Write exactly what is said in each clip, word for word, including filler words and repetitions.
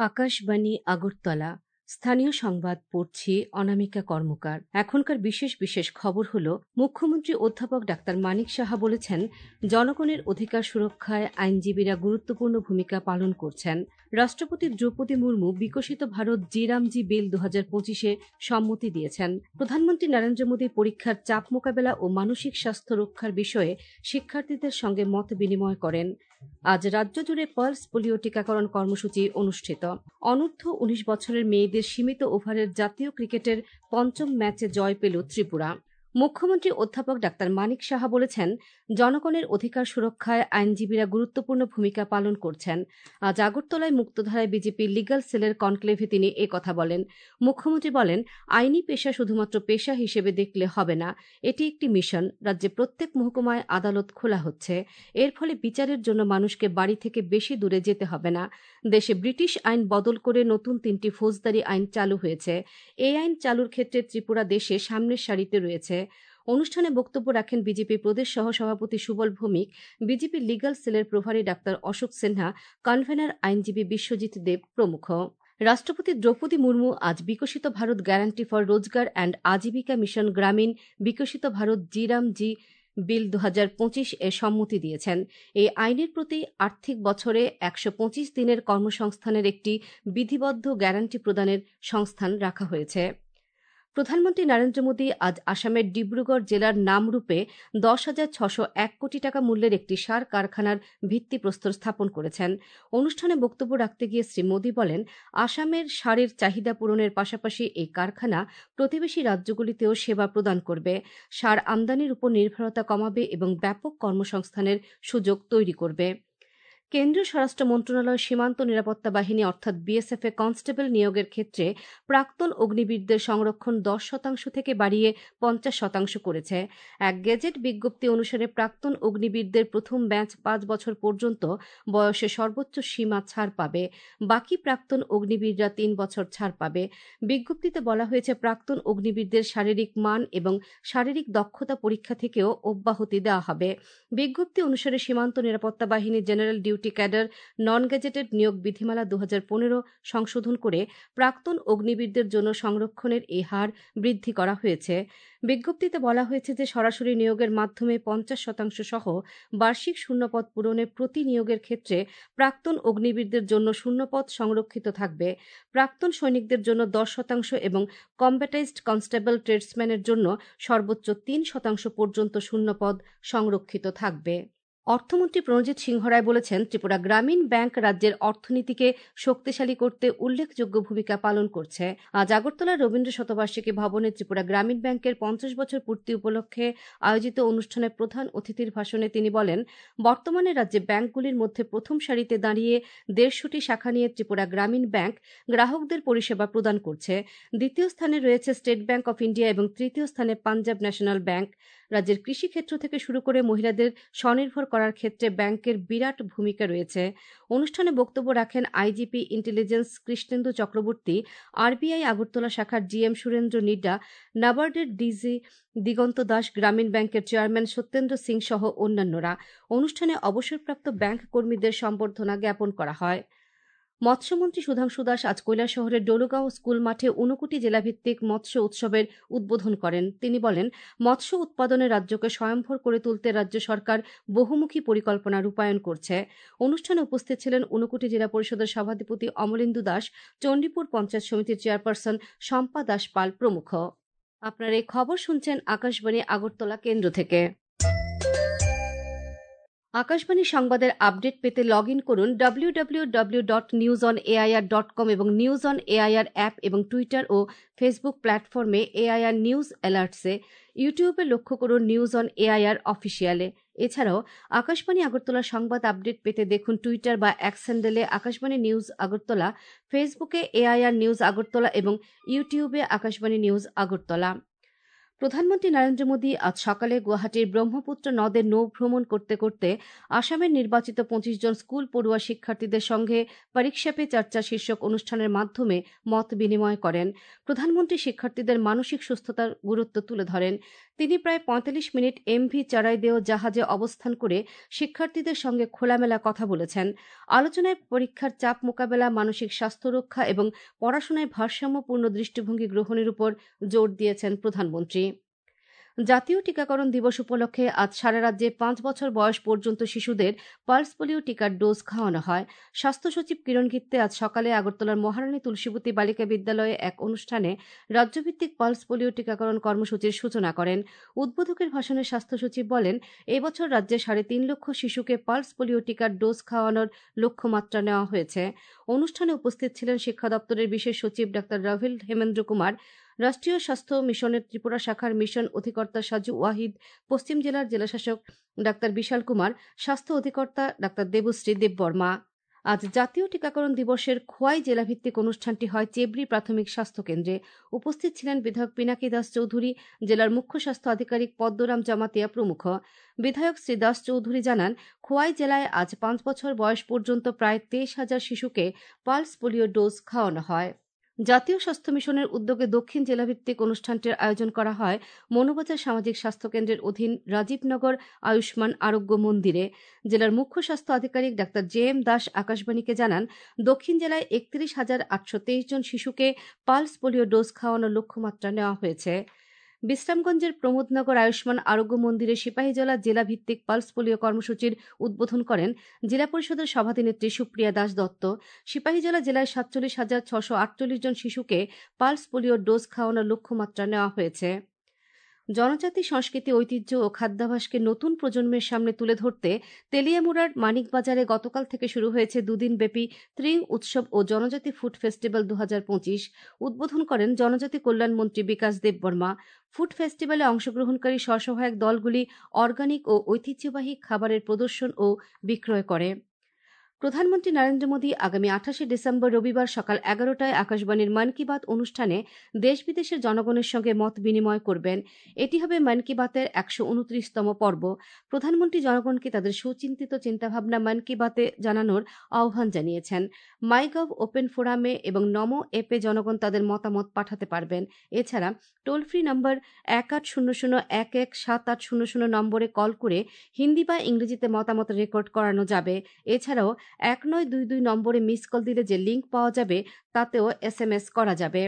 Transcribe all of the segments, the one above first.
আকাশবাণী আগরতলা স্থানীয় সংবাদ পড়ছি অনামিকা কর্মকার। এখনকার বিশেষ বিশেষ খবর হল, মুখ্যমন্ত্রী অধ্যাপক ডাক্তার মানিক সাহা বলেছেন, জনগণের অধিকার সুরক্ষায় আইনজীবীরা গুরুত্বপূর্ণ ভূমিকা পালন করছেন। রাষ্ট্রপতি দ্রৌপদী মুর্মু বিকশিত ভারত জি রামজি বিল দু হাজার পঁচিশে সম্মতি দিয়েছেন। প্রধানমন্ত্রী নরেন্দ্র মোদী পরীক্ষার চাপ মোকাবেলা ও মানসিক স্বাস্থ্য রক্ষার বিষয়ে শিক্ষার্থীদের সঙ্গে মত বিনিময় করেন। আজ রাজ্য জুড়ে পালস পোলিও টিকাকরণ কর্মসূচি অনুষ্ঠিত। অনূর্ধ্ব উনিশ বছরের মেয়েদের সীমিত ওভারের জাতীয় ক্রিকেটের পঞ্চম ম্যাচে জয় পেল ত্রিপুরা। মুখ্যমন্ত্রী অধ্যাপক ডাক্তার মানিক সাহা বলেছেন, জনগণের অধিকার সুরক্ষায় আইনজীবীরা গুরুত্বপূর্ণ ভূমিকা পালন করছেন। আজ আগরতলায় মুক্তধারায় বিজেপির লিগ্যাল সেলের কনক্লেভে তিনি এ কথা বলেন। মুখ্যমন্ত্রী বলেন, আইনি পেশা শুধুমাত্র পেশা হিসেবে দেখলে হবে না, এটি একটি মিশন। রাজ্যে প্রত্যেক মহকুমায় আদালত খোলা হচ্ছে। এর ফলে বিচারের জন্য মানুষকে বাড়ি থেকে বেশি দূরে যেতে হবে না। দেশে ব্রিটিশ আইন বদল করে নতুন তিনটি ফৌজদারি আইন চালু হয়েছে। এই আইন চালুর ক্ষেত্রে ত্রিপুরা দেশে সামনের সারিতে রয়েছে। অনুষ্ঠানে বক্তব্য রাখেন বিজেপি প্রদেশ সহ সভাপতি সুবল ভৌমিক, বিজেপি লিগ্যাল সেলের প্রভারী ডাক্তার অশোক সিনহা, কনভেনার আইনজীবী বিশ্বজিৎ দেব প্রমুখ। রাষ্ট্রপতি দ্রৌপদী মুর্মু আজ Viksit Bharat guarantee for Rozgar and Ajeevika mission Gramin Viksit Bharat জি রামজি বিল দু হাজার পঁচিশ এ সম্মতি দিয়েছেন। এই আইনের প্রতি আর্থিক বছরে একশো পঁচিশ দিনের কর্মসংস্থানের একটি বিধিবদ্ধ গ্যারান্টি প্রদানের সংস্থান রাখা হয়েছে। প্রধানমন্ত্রী নরেন্দ্র মোদী আজ আসামের ডিব্রুগড় জেলার নামরূপে দশ হাজার ছশো এক কোটি টাকা মূল্যের একটি সার কারখানার ভিত্তিপ্রস্তর স্থাপন করেছেন। অনুষ্ঠানে বক্তব্য রাখতে গিয়ে শ্রী মোদী বলেন, আসামের সারের চাহিদা পূরণের পাশাপাশি এই কারখানা প্রতিবেশী রাজ্যগুলিতেও সেবা প্রদান করবে, সার আমদানির উপর নির্ভরতা কমাবে এবং ব্যাপক কর্মসংস্থানের সুযোগ তৈরি করবে। কেন্দ্রীয় স্বরাষ্ট্র মন্ত্রণালয় সীমান্ত নিরাপত্তা বাহিনী অর্থাৎ বিএসএফ এ কনস্টেবল নিয়োগের ক্ষেত্রে প্রাক্তন অগ্নিবীরদের সংরক্ষণ দশ শতাংশ থেকে বাড়িয়ে পঞ্চাশ শতাংশ করেছে। এক গেজেট বিজ্ঞপ্তি অনুসারে প্রাক্তন অগ্নিবীরদের প্রথম ব্যাচ পাঁচ বছর পর্যন্ত বয়সে সর্বোচ্চ সীমা ছাড় পাবে। বাকি প্রাক্তন অগ্নিবীররা তিন বছর ছাড় পাবে। বিজ্ঞপ্তিতে বলা হয়েছে, প্রাক্তন অগ্নিবীরদের শারীরিক মান এবং শারীরিক দক্ষতা পরীক্ষা থেকেও অব্যাহতি দেওয়া হবে। বিজ্ঞপ্তি অনুসারে সীমান্ত নিরাপত্তা বাহিনীর general duty cadre non gazetted নিয়োগ বিধিমালা দু হাজার পনেরো সংশোধন করে প্রাক্তন অগ্নিবীরদের জন্য সংরক্ষণের এই হার বৃদ্ধি করা হয়েছে। বিজ্ঞপ্তিতে বলা হয়েছে যে সরাসরি নিয়োগের মাধ্যমে পঞ্চাশ শতাংশ সহ বার্ষিক শূন্যপদ পূরণে প্রতি নিয়োগের ক্ষেত্রে প্রাক্তন অগ্নিবীরদের জন্য শূন্যপদ সংরক্ষিত থাকবে। প্রাক্তন সৈনিকদের জন্য দশ শতাংশ এবং কম্ব্যাটাইজড কনস্টেবল ট্রেডসম্যানের জন্য সর্বোচ্চ তিন শতাংশ পর্যন্ত শূন্যপদ সংরক্ষিত থাকবে। অর্থমন্ত্রী প্রণজিৎ সিংহ রায় বলেছেন, ত্রিপুরা গ্রামীণ ব্যাংক রাজ্যের অর্থনীতিকে শক্তিশালী করতে উল্লেখযোগ্য ভূমিকা পালন করছে। আজ আগরতলার রবীন্দ্র শতবার্ষিকী ভবনে ত্রিপুরা গ্রামীণ ব্যাংকের পঞ্চাশ বছর পূর্তি উপলক্ষে আয়োজিত অনুষ্ঠানে প্রধান অতিথির ভাষণে তিনি বলেন, বর্তমানে রাজ্যে ব্যাংকগুলির মধ্যে প্রথম সারিতে দাঁড়িয়ে দেড়শোটি শাখা নিয়ে ত্রিপুরা গ্রামীণ ব্যাংক গ্রাহকদের পরিষেবা প্রদান করছে। দ্বিতীয় স্থানে রয়েছে স্টেট ব্যাংক অফ ইন্ডিয়া এবং তৃতীয় স্থানে পাঞ্জাব ন্যাশনাল ব্যাংক। রাজ্যের কৃষিক্ষেত্র থেকে শুরু করে মহিলাদের স্বনির্ভর করার ক্ষেত্রে ব্যাংকের বিরাট ভূমিকা রয়েছে। অনুষ্ঠানে বক্তব্য রাখেন IGP intelligence Krishnendu Chakraborty, RBI Agartala শাখার জিএম সুরেন্দ্র নিড্ডা, নাবার্ডের ডিজি দিগন্ত দাস, গ্রামীণ ব্যাংকের চেয়ারম্যান সত্যেন্দ্র সিং সহ অন্যান্যরা। অনুষ্ঠানে অবসরপ্রাপ্ত ব্যাংক কর্মীদের সম্বর্ধনা জ্ঞাপন করা হয়। মৎস্যমন্ত্রী সুধাংশু দাস আজ কৈলাসহরের ডলুগাঁও স্কুল মাঠে ঊনকোটি জেলাভিত্তিক মৎস্য উৎসবের উদ্বোধন করেন। তিনি বলেন, মৎস্য উৎপাদনে রাজ্যকে স্বয়ংভর করে তুলতে রাজ্য সরকার বহুমুখী পরিকল্পনা রূপায়ণ করছে। অনুষ্ঠানে উপস্থিত ছিলেন ঊনকোটি জেলা পরিষদের সভাধিপতি অমলেন্দু দাস, চণ্ডীপুর পঞ্চায়েত সমিতির চেয়ারপারসন শম্পা দাস পাল প্রমুখ। আপনারা এই খবর শুনছেন আকাশবাণী আগরতলা কেন্দ্র থেকে। আকাশবাণী সংবাদের আপডেট পেতে লগ ইন করুন W W W dot news on AIR dot com এবং নিউজ অন এআইআর অ্যাপ এবং টুইটার ও ফেসবুক প্ল্যাটফর্মে এআইআর নিউজ অ্যালার্টসে। ইউটিউবে লক্ষ্য করুন নিউজ অন এআইআর অফিসিয়ালে। এছাড়াও আকাশবাণী আগরতলা সংবাদ আপডেট পেতে দেখুন টুইটার বা এক্স হ্যান্ডেলে আকাশবাণী নিউজ আগরতলা, ফেসবুকে এআইআর নিউজ আগরতলা এবং ইউটিউবে আকাশবাণী নিউজ আগরতলা। প্রধানমন্ত্রী নরেন্দ্র মোদী আজ সকালে গুয়াহাটির ব্রহ্মপুত্র নদে নৌ ভ্রমণ করতে করতে আসামের নির্বাচিত পঁচিশ জন স্কুল পড়ুয়া শিক্ষার্থীদের সঙ্গে পরীক্ষা পে চর্চা শীর্ষক অনুষ্ঠানের মাধ্যমে মত বিনিময় করেন। প্রধানমন্ত্রী শিক্ষার্থীদের মানসিক সুস্থতার গুরুত্ব তুলে ধরেন। তিনি প্রায় পঁয়তাল্লিশ মিনিট এমভি চড়াইদেও জাহাজে অবস্থান করে শিক্ষার্থীদের সঙ্গে খোলামেলা কথা বলেছেন। আলোচনায় পরীক্ষার চাপ মোকাবেলা, মানসিক স্বাস্থ্য রক্ষা এবং পড়াশোনায় ভারসাম্যপূর্ণ দৃষ্টিভঙ্গি গ্রহণের উপর জোর দিয়েছেন প্রধানমন্ত্রী। জাতীয় টিকাকরণ দিবস উপলক্ষে আজ সারা রাজ্যে পাঁচ বছর বয়স পর্যন্ত শিশুদের পালস পোলিও টিকার ডোজ খাওয়ানো হয়। স্বাস্থ্য সচিব কিরণ গিত্তে আজ সকালে আগরতলার মহারানী তুলসীবতী বালিকা বিদ্যালয়ে এক অনুষ্ঠানে রাজ্যভিত্তিক পালস পোলিও টিকাকরণ কর্মসূচির সূচনা করেন। উদ্বোধকের ভাষণে স্বাস্থ্য সচিব বলেন, এবছর রাজ্যে সাড়ে তিন লক্ষ শিশুকে পালস পোলিও টিকার ডোজ খাওয়ানোর লক্ষ্যমাত্রা নেওয়া হয়েছে। অনুষ্ঠানে উপস্থিত ছিলেন শিক্ষা দপ্তরের বিশেষ সচিব ডাক্তার রাভিল হেমেন্দ্র কুমার, রাষ্ট্রীয় স্বাস্থ্য মিশনের ত্রিপুরা শাখার মিশন অধিকর্তা সাজু ওয়াহিদ, পশ্চিম জেলার জেলাশাসক ডাক্তার বিশাল কুমার, স্বাস্থ্য অধিকর্তা ডাক্তার দেবশ্রী দেববর্মা। আজ জাতীয় টিকাকরণ দিবসের খোয়াই জেলাভিত্তিক অনুষ্ঠানটি হয় চেবড়ি প্রাথমিক স্বাস্থ্য কেন্দ্রে। উপস্থিত ছিলেন বিধায়ক পিনাকি দাস চৌধুরী, জেলার মুখ্য স্বাস্থ্য আধিকারিক পদ্মরাম জামাতিয়া প্রমুখ। বিধায়ক শ্রী দাস চৌধুরী জানান, খোয়াই জেলায় আজ পাঁচ বছর বয়স পর্যন্ত প্রায় তেইশ হাজার শিশুকে পালস পোলিও ডোজ খাওয়ানো হয়। জাতীয় স্বাস্থ্য মিশনের উদ্যোগে দক্ষিণ জেলাভিত্তিক অনুষ্ঠানটির আয়োজন করা হয় মনোবাজার সামাজিক স্বাস্থ্য কেন্দ্রের অধীন রাজীবনগর আয়ুষ্মান আরোগ্য মন্দিরে। জেলার মুখ্য স্বাস্থ্য আধিকারিক ডাক্তার জে এম দাস আকাশবাণীকে জানান, দক্ষিণ জেলায় একত্রিশ হাজার আটশো তেইশ জন শিশুকে পালস পোলিও ডোজ খাওয়ানোর লক্ষ্যমাত্রা নেওয়া হয়েছে। বিশ্রামগঞ্জের প্রমোদনগর আয়ুষ্মান আরোগ্য মন্দিরে সিপাহীজলা জেলা ভিত্তিক পালস পোলিও কর্মসূচির উদ্বোধন করেন জেলা পরিষদের সভাধিনেত্রী সুপ্রিয়া দাস দত্ত। সিপাহীজলা জেলায় সাতচল্লিশ হাজার ছশো আটচল্লিশ জন শিশুকে পালস পোলিওর ডোজ খাওয়ানোর লক্ষ্যমাত্রা নেওয়া হয়েছে। জনজাতি সংস্কৃতি, ঐতিহ্য ও খাদ্যাভ্যাসকে নতুন প্রজন্মের সামনে তুলে ধরতে তেলিয়ামুড়ার মানিকবাজারে গতকাল থেকে শুরু হয়েছে দুদিনব্যাপী ত্রিং উৎসব ও জনজাতি ফুড ফেস্টিভ্যাল দু হাজার পঁচিশ। উদ্বোধন করেন জনজাতি কল্যাণ মন্ত্রী বিকাশ দেববর্মা। ফুড ফেস্টিভ্যালে অংশগ্রহণকারী স্বসহায়ক দলগুলি অর্গানিক ও ঐতিহ্যবাহী খাবারের প্রদর্শন ও বিক্রয় করে। প্রধানমন্ত্রী নরেন্দ্র মোদী আগামী আঠাশে ডিসেম্বর রবিবার সকাল এগারোটায় আকাশবাণীর মন কি বাত অনুষ্ঠানে দেশ বিদেশের জনগণের সঙ্গে মত বিনিময় করবেন। এটি হবে মন কি বাতের একশো উনত্রিশতম পর্ব। প্রধানমন্ত্রী জনগণকে তাদের সুচিন্তিত চিন্তাভাবনা মন কি বাতে জানানোর আহ্বান জানিয়েছেন। মাইগভ ওপেন ফোরামে এবং নমো অ্যাপে জনগণ তাদের মতামত পাঠাতে পারবেন। এছাড়া টোল ফ্রি নম্বর এক আট শূন্য শূন্য এক এক সাত আট শূন্য শূন্য নম্বরে কল করে হিন্দি বা ইংরেজিতে মতামত রেকর্ড করানো যাবে। এছাড়াও এক নয় দুই দুই নম্বরে মিস কল দিলে যে লিঙ্ক পাওয়া যাবে তাতেও এস এম এস করা যাবে।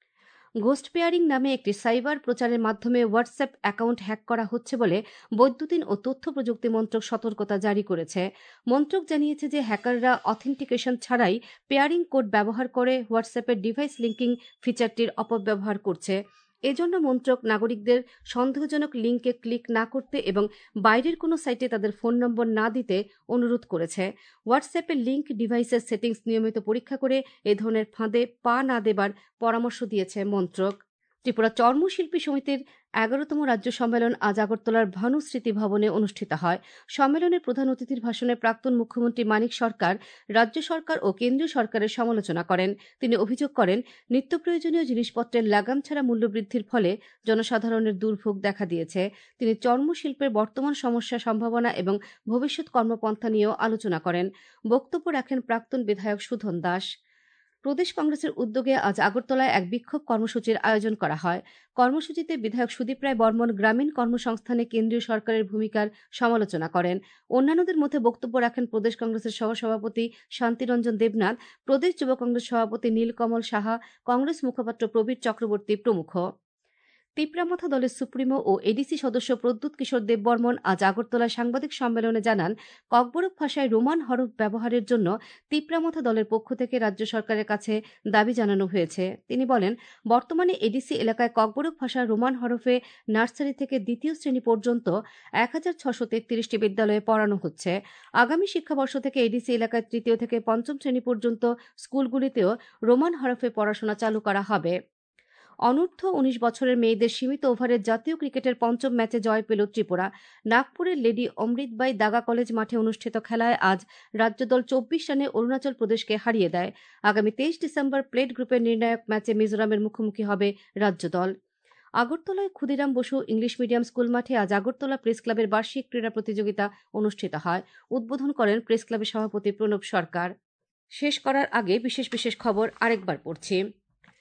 ঘোস্ট পেয়ারিং নামে একটি সাইবার প্রচারের মাধ্যমে হোয়াটসঅ্যাপ অ্যাকাউন্ট হ্যাক করা হচ্ছে বলে বৈদ্যুতিন ও তথ্য প্রযুক্তি মন্ত্রক সতর্কতা জারি করেছে। মন্ত্রক জানিয়েছে যে হ্যাকাররা অথেন্টিকেশন ছাড়াই পেয়ারিং কোড ব্যবহার করে হোয়াটসঅ্যাপের ডিভাইস লিঙ্কিং ফিচারটির অপব্যবহার করছে। এজন্য মন্ত্রক নাগরিকদের সন্দেহজনক লিঙ্কে ক্লিক না করতে এবং বাইরের কোনো সাইটে তাদের ফোন নম্বর না দিতে অনুরোধ করেছে। হোয়াটসঅ্যাপের লিঙ্ক ডিভাইসের সেটিংস নিয়মিত পরীক্ষা করে এ ধরনের ফাঁদে পা না দেবার পরামর্শ দিয়েছে মন্ত্রক। ত্রিপুরা চর্মশিল্পী সমিতির এগারোতম রাজ্য সম্মেলন আজ আগরতলার ভানু স্মৃতি ভবনে অনুষ্ঠিত হয়। সম্মেলনের প্রধান অতিথির ভাষণে প্রাক্তন মুখ্যমন্ত্রী মানিক সরকার রাজ্য সরকার ও কেন্দ্রীয় সরকারের সমালোচনা করেন। তিনি অভিযোগ করেন, নিত্য প্রয়োজনীয় জিনিসপত্রের লাগাম ছাড়া মূল্যবৃদ্ধির ফলে জনসাধারণের দুর্ভোগ দেখা দিয়েছে। তিনি চর্মশিল্পের বর্তমান সমস্যা, সম্ভাবনা এবং ভবিষ্যৎ কর্মপন্থা নিয়েও আলোচনা করেন। বক্তব্য রাখেন প্রাক্তন বিধায়ক সুধন দাস। প্রদেশ কংগ্রেসের উদ্যোগে আজ আগরতলায় এক বিক্ষোভ কর্মসূচির আয়োজন করা হয়। কর্মসূচিতে বিধায়ক সুদীপ রায় বর্মন গ্রামীণ কর্মসংস্থানে কেন্দ্রীয় সরকারের ভূমিকার সমালোচনা করেন। অন্যান্যদের মধ্যে বক্তব্য রাখেন প্রদেশ কংগ্রেসের সহসভাপতি শান্তিরঞ্জন দেবনাথ, প্রদেশ যুব কংগ্রেস সভাপতি নীলকমল সাহা, কংগ্রেস মুখপাত্র প্রবীর চক্রবর্তী প্রমুখ। তিপ্রামথা দলের সুপ্রিমো ও এডিসি সদস্য প্রদ্যুৎ কিশোর দেববর্মন আজ আগরতলায় সাংবাদিক সম্মেলনে জানান, ককবরক ভাষায় রোমান হরফ ব্যবহারের জন্য তিপ্রামথা দলের পক্ষ থেকে রাজ্য সরকারের কাছে দাবি জানানো হয়েছে। তিনি বলেন, বর্তমানে এডিসি এলাকায় ককবরক ভাষার রোমান হরফে নার্সারি থেকে দ্বিতীয় শ্রেণী পর্যন্ত এক হাজার ছশো তেত্রিশটি বিদ্যালয়ে পড়ানো হচ্ছে। আগামী শিক্ষাবর্ষ থেকে এডিসি এলাকায় তৃতীয় থেকে পঞ্চম শ্রেণী পর্যন্ত স্কুলগুলিতেও রোমান হরফে পড়াশোনা চালু করা হবে। অনূর্ধ্ব উনিশ বছরের মেয়েদের সীমিত ওভারের জাতীয় ক্রিকেটের পঞ্চম ম্যাচে জয় পেল ত্রিপুরা। নাগপুরের লেডি অমৃতবাই দাগা কলেজ মাঠে অনুষ্ঠিত খেলায় আজ রাজ্যদল চব্বিশ রানে অরুণাচল প্রদেশকে হারিয়ে দেয়। আগামী তেইশ ডিসেম্বর প্লেট গ্রুপের নির্ণায়ক ম্যাচে মিজোরামের মুখোমুখি হবে রাজ্যদল। আগরতলায় Khudiram Bose English medium school মাঠে আজ আগরতলা প্রেস ক্লাবের বার্ষিক ক্রীড়া প্রতিযোগিতা অনুষ্ঠিত হয়। উদ্বোধন করেন প্রেস ক্লাবের সভাপতি প্রণব সরকার। শেষ করার আগে বিশেষ বিশেষ খবর আরেকবার পড়ছি।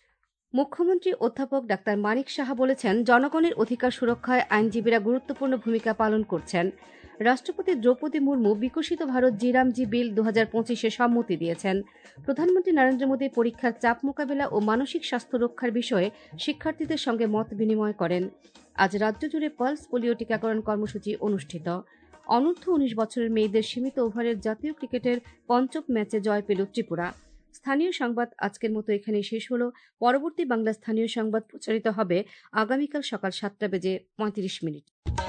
মুখ্যমন্ত্রী অধ্যাপক ডাক্তার মানিক সাহা বলেছেন, জনগণের অধিকার সুরক্ষায় আইনজীবীরা গুরুত্বপূর্ণ ভূমিকা পালন করছেন। রাষ্ট্রপতি দ্রৌপদী মুর্মু বিকশিত ভারত জিরামজি বিল দু হাজার পঁচিশে সম্মতি দিয়েছেন। প্রধানমন্ত্রী নরেন্দ্র মোদী পরীক্ষার চাপ মোকাবেলা ও মানসিক স্বাস্থ্য রক্ষার বিষয়ে শিক্ষার্থীদের সঙ্গে মত বিনিময় করেন। আজ রাজ্য জুড়ে পালস পোলিও টিকাকরণ কর্মসূচি অনুষ্ঠিত। অনূর্ধ্ব উনিশ বছরের মেয়েদের সীমিত ওভারের জাতীয় ক্রিকেটের পঞ্চম ম্যাচে জয় পেল ত্রিপুরা। স্থানীয় সংবাদ আজকের মতো এখানেই শেষ হলো। পরবর্তী বাংলা স্থানীয় সংবাদ প্রচারিত হবে আগামীকাল সকাল সাতটা বেজে পঁয়ত্রিশ মিনিট।